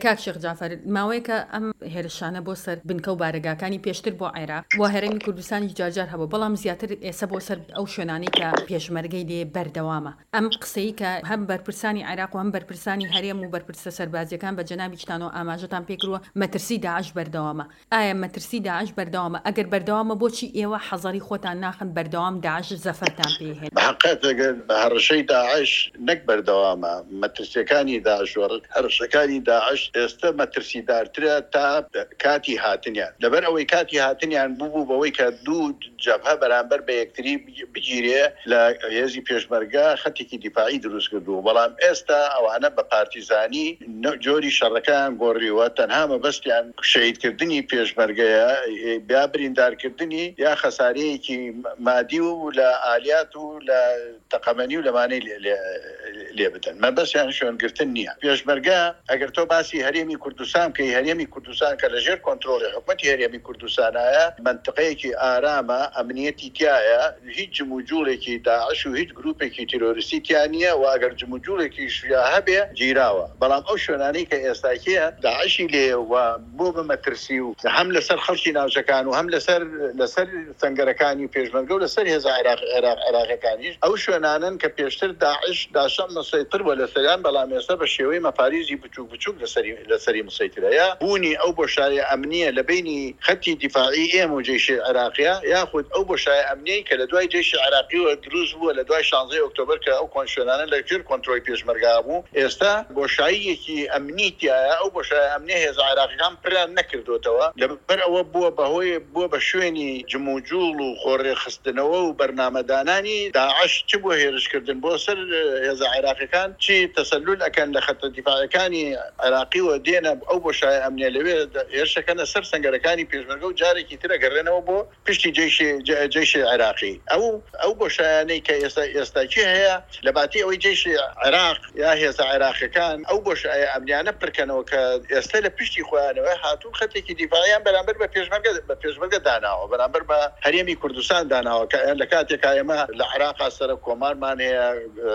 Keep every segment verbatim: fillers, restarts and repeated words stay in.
کاک شێخ جعفەر ماوەیە کە ئەم هێرشانە بۆ سەر بنکە و بارگاکانی پێشتر بۆ عێراق و هەرێمی کوردستانی جارجار هەبوو بەڵام زیاتر ئێستا بۆ سەر ئەو شوێنانی کە پێشمەرگەی دێ بەردەوامە ئەم قسەی کە هەم بەرپرسانی عێراق و هەم بەرپرسانی هەرێم و بەرپرسە سەربازیەکان بە جەنابی چتانەوە ئاماژەتان پێکردووە مەترسی داعش بەردەوامە ئایا مەترسی داعش بەردەوامە ئەگەر بەردەوامە بۆچی ئێوە حەزەری خۆتان ناخن بەردەوام داعش زەفەرتان پێهێن بەحقیقت ئەگەر هەڕەشەی داعش نەک بەردەوامە مەترسیەکانی داعش و هەڕەشەکانی داعش ئێستا مەترسیدارترە تا کاتی هاتنیان لەبەر ئەوەی کاتی هاتنیان بوو بەوەی کە دوو جەبهە بەرامبەر بە یەکتری بگیرێ لە هێزی پێشمەرگە خەتێکی دیفاعی دروست کردو بەڵام ئێستا ئەوانە بە پارتیزانی جۆری شەڕەکان گۆڕیوە تەنها مەبەستیان شەهیدکردنی پێشمەرگەیە یا بریندارکردنی یا خەسارەیەکی مادی و لە ئالیات و لە تەقەمەنی و لەمانەی لێ بدەن مەبەستیان شوێنگرتن نییە پێشمەرگە ئەگەر تۆ باسی هەرێمی کوردستان کە هەرێمی کوردستان کە لەژێر کۆنتڕۆڵی حکومەتی هەرێمی کوردستانایە منطقەیەکی ئارامە ئەمنیەتی تایە هیچ جموجوڵێکی داعش و هیچ گروپێکی تیرۆریستی تیا نییە و ئەگەر جموجوڵێکی شیا هەبێ گیراوە بەڵام ئەو شوێنانەی کە ئێستاکیە داعشی لێ و بۆ بمەترسی و هەم لەسەر خەڵکی ناوچەکان و هەم لەسەر لەسەر سەنگەرەکانی پێشمەرگە و لەسەر هێز عێراقیەکانیش ئەو شوێنانن کە پێشتر داعش داشەم مسەیتر بە لەسەریان بەڵام ئێستا بە شێوەی مەپارێزی بچووک بچووک لەسەری مسەیترەیە بوونی ئەو بۆشایە ئەمنیە لە بینی خەتی دیفاعی ئێمە و جێشی عێراقیە یاخود ئەو بۆشایە ئەمنیەی کە لە دوای جێشی عێراقی و دروست بووە لە دوای شانزەی ئۆکتۆبەر کە ئەو کۆنشوێنانە لەژێر کۆنتڕۆڵی پێشمەرگا بوو ئێستا بۆشاییەکی ئەمنیتیایە ئەو بۆشایە ئەمنیە هێز عێراقیەکان پران نەکردوتەوە لەبەر ئەوە بووە بەهۆی بووە بە شوێنی جموجوڵ و خۆڕێخستنەوە و بەرنامەدانانی داعش چ بۆ هێرشکردن بۆ سەر هێز عێراقیەکان چی تەسەلل ئەکەن لە خەتە دیفاعەکانی عێراقی و دێنە ئەو بۆشایە ئەمنیە لەوێ هێرشەکەنە سەر سەنگەرەکانی پێشمەرگە و جارێکی ترە گەڕێنەوە بۆ پشتی جێشی عێراقی ئەو ئەو بۆشایانەی کە ئێستا ئێستاکی هەیە لە باتی ئەوەی جێشی عێراق یا هێزە عێراقیەکان ئەو بۆشایە ئەمنیانە پڕکەنەوە کە ئێستا لە پشتی خۆیانەوە هاتوون خەتێکی دیفاعیان بەرامبەر بە پێشمەرگە بە پێشمەرگە داناوە بەرامبەر بە هەرێمی کوردستان داناوە کە لە کاتێکا ئێمە لە عێراقا سەرە کۆمارمان هەیە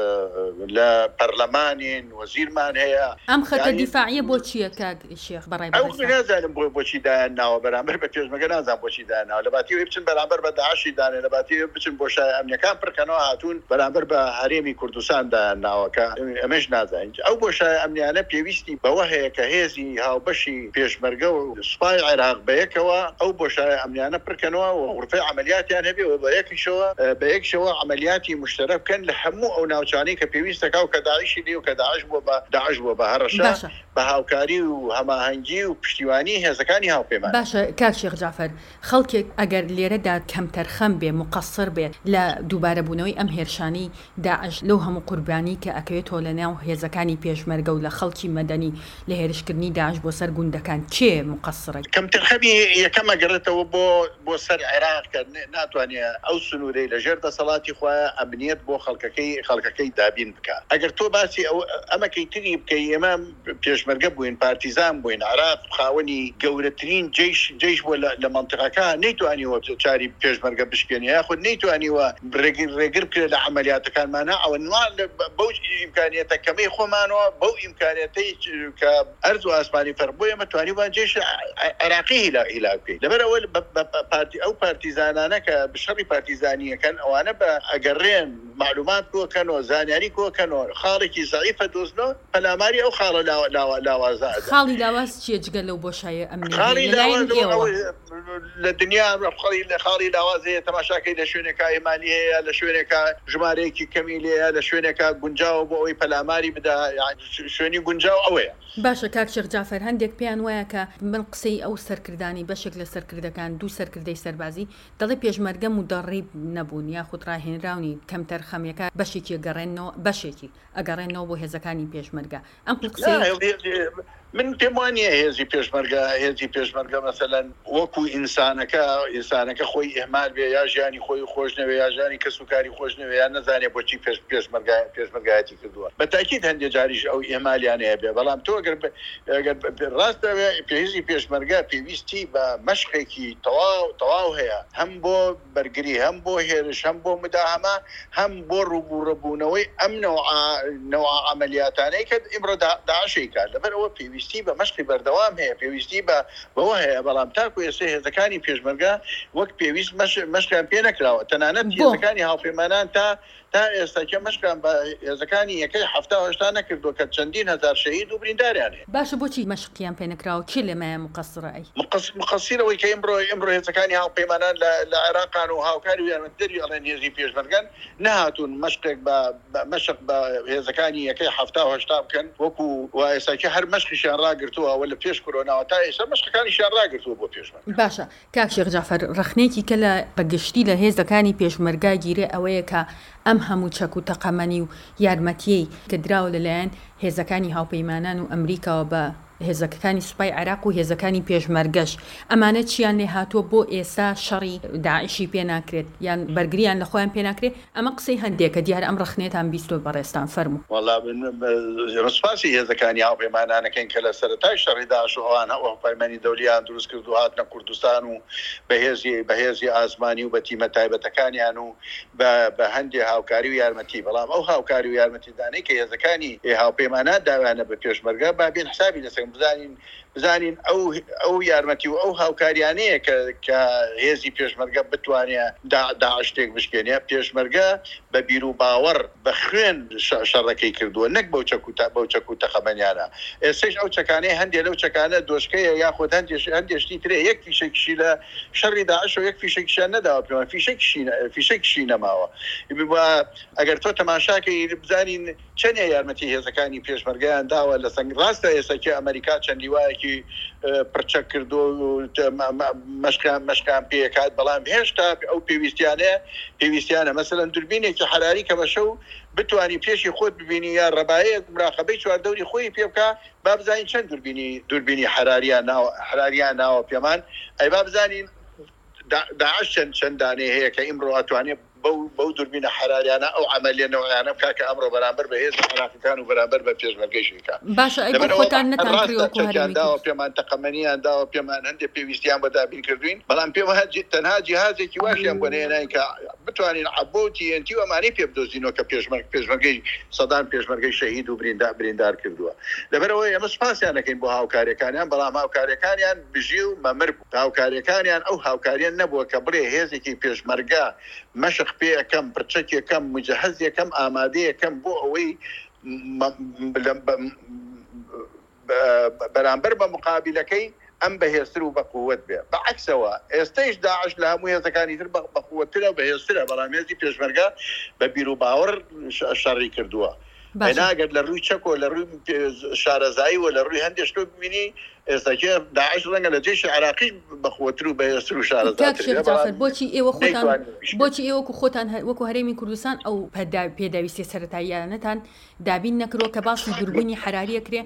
لە پەرلەمانین وەزیرمان هەیە ئەم خەتە دیفاعیە بۆ چییە کاک شێخ بەڕای ئەو نازانم بۆ بۆچی دایانناوە بەرامبەر بە پێشمەرگە نازانم بۆچی دایانناوە لە باتی بچن بەرامبەر بە داعشی دانێ لە باتی بچن بۆشایە ئەمنیەکان پڕکەنەوە هاتوون بەرامبەر بە هەرێمی کوردستان دایانناوە کە ئەمەش نازانین ئەو بۆشایە ئەمنیانە پێویستی بەوە هەیە کە هێزی هاوبەشی پێشمەرگە و سوپای عێراق بەیەکەوە ئەو بۆشایە ئەمنیانە پڕکەنەوە و غورفەی عملیاتیان هەبێ و بە یەکیشەوە بە یەکشەوە عملیاتی مشترک بکەن لە هەموو ئەو ناوچانەی کە پێویستەکە و کە داعشی لێ و کە داعش بۆ بە داعش بۆ بە هەڕەشە بە هاوکاری و هەماهەنگی و پشتیوانی هێزەکانی هاوپەیمان باشە کاک شێخ جعفەر خەڵکێک ئەگەر لێرەدا کەمتەرخەم بێ مقەسر بێ لە دووبارەبوونەوەی ئەم هێرشانی داعش لەو هەموو قوربانی کە ئەکەوێتەوە لە ناو هێزەکانی پێشمەرگە و لە خەڵکی مەدەنی لە هێرشکردنی داعش بۆ سەر گوندەکان چێ مقەسرە کەمتەرخەمی یەکەم ئەگەڕێتەوە بۆ بۆ سەر عێراق کە ناتوانێت ئەو سنوورەی لەژێر دەسەڵاتی خۆیان ئەمنیەت بۆ خەڵکەکەی خەڵکەکەی دابین بکات ئەگەر تۆ باسی ئەو ئەمەکەی تری بکەی ئێمە پێشمەرگە بووین پارتیزان بووین عێراق خاوەنی گەورەترین جێش جێش بووە لە مەنتیقەکە نەیتوانیوە چاری پێشمەرگە بشکێنی یاخود نەیتوانیوە ڕێگر بکرێت لە عملیاتەکانمانە ئەوە نوان بەو ئیمکانیەتە کەمەی خۆمانەوە بەو ئیمکانیەتەی کە ئەرز و ئاسمانی فەرق بۆ ئێمە توانیوان جێش عێراقی هیلا بکەین لەبەر ئەوە ئەو پارتیزانانە کە بشەڕی پارتیزانیەکەن ئەوانە بە ئەگەڕێن معلومات کۆکەنەوە زانیاری کۆکەنەوە خاڵێکی زەعیفە دۆزنەوە پەلاماری ئەو خاڵە لاوازە خاڵی لاواز چیە جگە لەو بۆشایە ئەمنی لە دنیا خەڵی لە خاڵی لاوازەیە تەماشاکەی لە شوێنێکا ئێمانی هەیە لە شوێنێکە ژمارەیەکی کەمی لێیە لە شوێنێکە گونجاو بۆ ئەوی پەلاماری بدا شوێنی گونجاو ئەوەیە باشە کاک شێخ جعفەر هەندێک پێیان وایە کە من قسەی ئەو سەرکردانی بەشێک لە سەرکردەکان دوو سەرکردەی سەربازی دەڵێ پێشمەرگە مودەڕیب نەبوون یاخود ڕاهێنراونی کەمتەر خەمیەکە بەشێکی گەڕێنەوە بەشێکی ئەگەڕێنەوە بۆ هێزەکانی پێشمەرگە ئەم قسەی من پێم وانییە هێزی پێشمەرگە هێزی پێشمەرگە مەسەلەن وەکو ئینسانەکە ئینسانەکە خۆی ئێمال بێ یا ژیانی خۆی خۆشنەوێ یا ژیانی کەس و کاری خۆشنەوێ یا نەزانێ بۆچی پێش پێشمەرگای پێشمەرگایەتی کردووە بە تاکید هەندێک جاریش ئەو ئێمالیان هەیە بێ بەڵام تۆ ئەگەر ڕاستەوێ پێویستی پێشمەرگە پێویستی بە مەشقێکی تەواو تەواو هەیە هەم بۆ بەرگری هەم بۆ هێرش هەم بۆ مداهەمە هەم بۆ ڕووبوو ڕەبوونەوەی ئەم نەوع عملیاتانەی کە ئیمڕۆ داعشی کات لەبەر ئەوە پێویستی پێویستی بە مەشقی بەردەوام هەیە پێویستی بە بەوە هەیە بەڵام تاکو ئێستا هێزەکانی پێشمەرگە وەک پێویست مەشقیان پێ نەکراوە تەنانەت هێزەکانی هاوپەیمانان تا تا ئێستاکە مەشقیان بە هێزەکانی یەکەی هەفتا هەشتا نەکردو کە چەندین هەزار شەهید و برینداریان هەیە. باشە بۆچی مەشقیان پێ نەکراوە کێ لێمەیە مقەسرە ئەی مقەسیرەوەی کە ئەمڕۆ ئەمڕۆ هێزەکانی هاوپەیمانان لە عێراقان و هاوکاری و یارمەتیدەری ئەڵێن هێزی پێشمەرگەن نەهاتوون مەشقێک بە مەشق بە هێزەکانی یەکەی هەفتا و هەشتا بکەن وەکو ئێستاکە هەر مەشقیشیان ڕاگرتووە لە پێش کۆرۆناوە تا ئێستا مەشقەکانیشیان ڕاگرتووە بۆ پێشمەرگ. باشە کاک شێخ جعفەر ڕخنێکی کە لە بەگشتی لە هێزەکانی پێشمەرگا گیرێ ئەوەیە کە ئەم هەموو چەک و تەقەمەنی و یارمەتیەی کە دراوە لەلایەن هێزەکانی هاوپەیمانان و ئەمریکاوە بە هێزەکانی سوپای عێراق و هێزەکانی پێشمەرگەش ئەمانە چیان لێ هاتووە بۆ ئێستا شەڕی داعشی پێ ناکرێت یان بەرگریان لە خۆیان پێ ناکرێت ئەمە قسەی هەندێکە دیارە ئەم ڕخنێتان بیستۆ بەڕێستان فەرموو. وەڵا ڕسپاسی هێزەکانی هاوپەیمانانەکەین کە لە سەرەتای شەڕی داعش و ئەوانە هاوپەیمانی دەولیان دروست کرد و هاتنە کوردستان و بەهێزی بەهێزی ئاسمانی و بە تیمە تایبەتەکانیان و بە هەندێک هاوکاری و یارمەتی بەڵام ئەو هاوکاری و یارمەتیدانەی کە هێزەکانی هاوپەیمانان داوانە بە پێشمەرگە بابێن حسابی لەسەر بزانین بزانین ئەو ئەو یارمەتی و ئەو هاوکاریانەیە کە کە هێزی پێشمەرگە بتوانێت داعش شتێک بشکێنێ پێشمەرگە بە بیر و باوەڕ بە خوێن شەڕەکەی کردووە نەک بەو چەک و بەو چەک و تەخەمەنیانە ئێستش ئەو چەکانەی هەندێک لەو چەکانە دۆشکەیە یاخود هەندێشتی ترێ یەک فیشێکیشی لە شەڕی داعش و یەک فیشێکیشیان نەداوە پێوە فیشێکیشی نەماوە ئەگەر تۆ تەماشاکەی بزانین چەند یارمەتی هێزەکانی پێشمەرگەیان داوە لە سنگ ڕاستە ئێستاکە ئەمریکا چەندی وایەکی پرچەک کردو مەشقیان مەشقیان پێکات بەڵام هێشتا ئەو پێویستیانەیە پێویستیانە مەسەلەن دوربینێکی حراری کە بەشە و بتوانی پێشی خۆت ببینی یا ڕەبایەک مراقبەی چواردەوری خۆی پێ بکە با بزانین چەند دوربینی دوربینی حراریان ناوە حراریان ناوە پێمان ئەی با بزانین داعش چەند چەندانەیە هەیە کە ئیمڕۆ ئەتوانێت بەو دوربینە حراریانە ئەو عملیە نەوەیانە بکە ئەمڕۆ بەرامبەر بە هێز عێراقیەکان و بەرامبەر بە پێشمەرگەیشیکە. باشە ئەی بۆ خۆتان نەتانکردەوە پێمان تەقەمەنیان داوە پێمان هەندێک پێویستیان بە دابین کردوین بەڵام پێم تەنها جیهازێکی واشیان بۆ نێناین کە بتوانین عەبۆتی ئەنتی و ئەمانەی پێ بدۆزینەوە کە پێشمەرگ پێشمەرگەی سەدان پێشمەرگەی شەهید و بریندار بریندار کردووە. لەبەرەوەی ئەمە سپاسیان دەکەین بۆ هاوکاریەکانیان بەڵام هاوکاریەکانیان بژی و مەمر بوو هاوکاریەکانیان ئەو هاوکاریان نەبووە کە بڵێ هێزێکی پێشمەرگە مەشق پێ یەکەم پرچەک یەکەم مجهز یەکەم ئامادە یەکەم بۆ ئەوەی بەرامبەر بە مقابلەکەی ئەم بەهێزتر و بەقووەت بێ بەعکسەوە ئێستەیش داعش لە هەموو هێزەکانی تر بەقووەترە بەهێزترە بەڵام هێزی پێشمەرگە بە بیر و باوەڕ شەڕی کردووە. بەناگەر لە ڕووی چەکۆ لە ڕووی شارەزایی و لە ڕووی هەندێک شتۆ ببینی ئێستاکە داعش ڕەنگە لە جێشی عێراقی بەخۆتر و بەهێزتر و شارەزاتر بۆچی ئێوە خۆتان بۆچی ئێوەکو خۆتان وەکو هەرێمی کوردستان ئەو پێداویستی سەرەتاییانەتان دابین نەکرۆ کە باسی دوربینی حراریە کرێ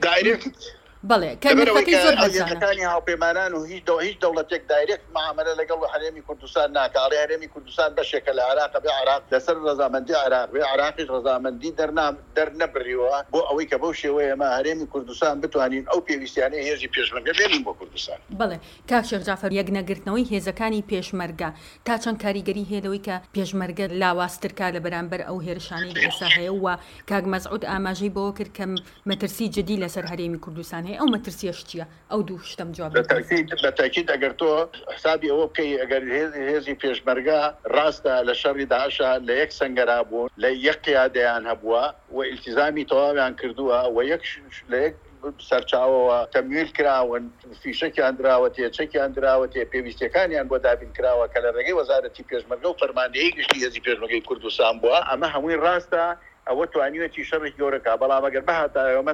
بەڵێ کەەکانی هاوپەیمانان و هیچ هیچ دەوڵەتێک دایرێک معاملە لەگەڵ هەرێمی کوردستان ناکاڵی هەرێمی کوردستان بەشێکە لە عێراق بێ عێراق لەسەر ڕەزامەندی عێراق بێ عێراقیش ڕەزامەندی دەرنام دەرنەبڕیەوە بۆ ئەوەی کە بەو شێوەیە ئەمە هەرێمی کوردستان بتوانین ئەو پێویستیانەی هێزی پێشمەرگە بێنین بۆ کوردستان. بەڵێ کاک شێخ جعفەر یەکنەگرتنەوەی هێزەکانی پێشمەرگە تا چەند کاریگەری هێدەوەی کە پێشمەرگە لاواسترکا لە بەرامبەر ئەو هێرشانەی ئێستا هەیە و کاک مەسعود ئاماژەی بۆ کرد کە مەترسی جدی لەسەر هەرێمی کوردستان هەیە ئەو مەترسیەش ئەو دوو شتم جواب بەتاکید ئەگەر تۆ حسابی ئەوە بکەی ئەگەر هێزی پێشمەرگە ڕاستە لە شەڕی داعشە لە یەک سەنگەرا بوو لە یەک قیادەیان هەبووە و ئیلتیزامی تەواویان کردووە و یەک لە یەک سەرچاوەوە تەمویل کراون فیشەکیان دراوە تێ چەکیان دراوە تێ پێویستیەکانیان بۆ دابین کراوە کە لە ڕێگەی وەزارەتی پێشمەرگە و فەرماندەیی گشتی هێزی پێشمەرگەی کوردستان بووە ئەمە هەمووی ڕاستە ئەوە توانیوەتی شەڕێک گەورەکە بەڵام ئەگەر بەهاتایەوەمە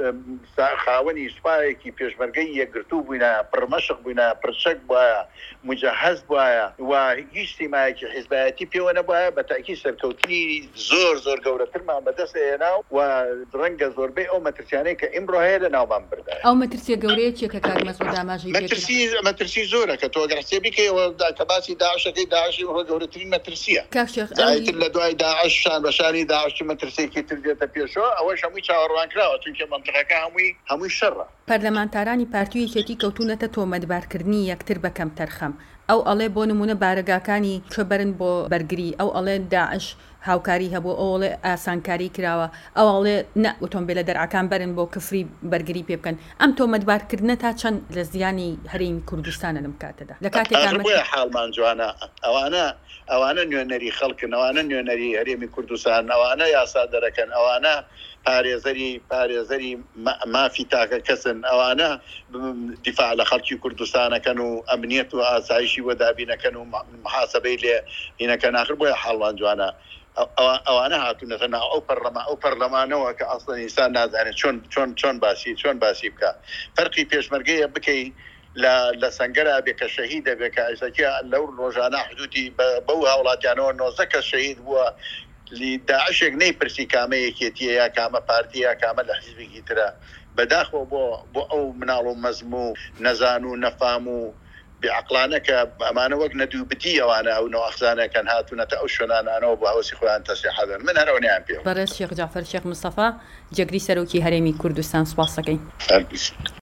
خاوەنی سوپایەکی پێشمەرگەی یەکگرتوو بووینە پڕمەشق بووینە پرچەک بواە مجهز بواە و هیچ سیمایەکی حیزبایەتی پێوە نەبواە بە تاکی سەرکەوتنی زۆر زۆر گەورەترمان بەدەست هێناو و ڕەنگە زۆربەی ئەو مەترسیانەی کە ئیمڕۆ هەیە لە ناومان بردایە. ئەو مەترسیە گەورەیەکیە کە کاک مەسعود ئاماژەی مەترسی مەترسی زۆرە کە تۆ ئەگەر حساب بکەیەوە کە باسی داعشەکەی داعشی ڕۆ گەورەترین مەترسیە. کاک شێخ لە دوای داعش شان بەشانی داعش مەترسێکی تردێتە پێشەوە ئەوەش هەمووی چاوەڕوان کراوە چونکە مەنتەقەکە هەمووی هەمووی شەڕە. پەرلەمانتارانی پارتیوی یەکێتی کەوتونەتە تۆمەتبارکردنی یەکتر بە کەم تەرخەم ئەو ئەڵێ بۆ نمونە بارگاکانی کوێبەرن بۆ بەرگری ئەو ئەڵێ داعش هاوکاری هەبوو ئەوڵێ ئاسانکاری کراوە ئەوڵێ نە ئۆتۆمبیلە دەرعەکان بەرن بۆ کفری بەرگری پێ بکەن ئەم تۆمەتبارکردنە تا چەند لە زیانی هەرێمی کوردستانە لەم کاتەدا لە کاتێک حاڵمان جوانە ئەوانە ئەوانە نوێنەری خەڵکن ئەوانە نوێنەری هەرێمی کوردستان ئەوانە یاسا دەرەکەن ئەوانە پارێزەری پارێزەری مافی تاکە کەسن ئەوانە دیفاع لە خەڵکی کوردستانەکەن و ئەمنیەت و ئاسایشی وەدابینەکەن و محاسبەی لێ هینەکە ناخر بۆیە حاڵمان جوانە ئەوانە هاتوونەتە ناو ئەو پەرلەما ئەو پەرلەمانەوە کە ئەسڵەن ئینسان نازانێت چۆن چۆن چۆن باسی چۆن باسی بکە فەرقی پێشمەرگەیە بکەی لە سەنگەرە بێ کە شەهید دەبێت کە ئایسەکە لەو ڕۆژانە حدودی بەو هاوڵاتیانەوە نۆزدە کەس شەهید بووە داعشێک نەیپرسی کامە یەکێتیە یا کامە پارتیە کامە لە حیزبێکی ترە بەداخەوە بۆ بۆ ئەو مناڵ و مەزم و نەزان و نەفام و بعقلانە کە ئەمانە وەک نەدووبتی ئەوانە ئەو نەوەخزانەکەن هاتوونەتە ئەو شوێنانانەوە بۆ هەوسی خۆیان تەسیحەدەن من هەرەوەنیان پێ بەڕێز شێخ جعفەر شێخ مستەفا جەگری سەرۆکی هەرێمی کوردستان سوپاس دەکەین.